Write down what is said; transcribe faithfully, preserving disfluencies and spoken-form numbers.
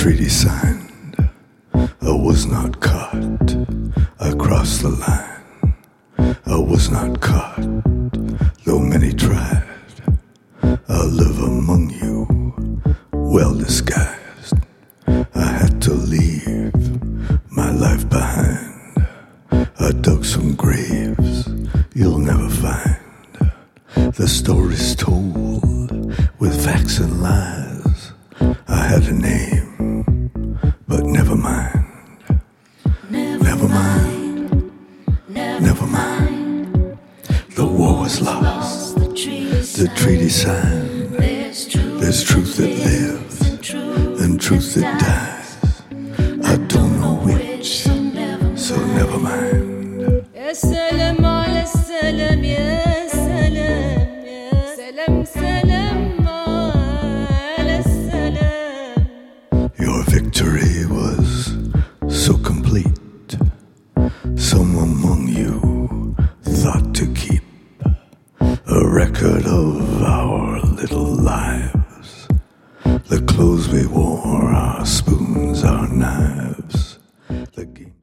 treaty signed, I was not caught. I crossed the line. I was not caught, though many tried. I live among you, well disguised. I had to leave my life behind. I dug some graves you'll never find. The story's told with facts and lies. I had a name, but never mind. Never, Never mind. mind. Never, Never mind. The war was lost. The treaty The treaty signed. There's truth, There's truth that lives and truth, and truth that dies. I don't know which, so never so never mind. يا سلام على السلام يا سلام يا سلام سلام على السلام. Your victory was so complete. Some among you thought to keep a record of our little lives. The clothes we wore, our spoons, our knives. The game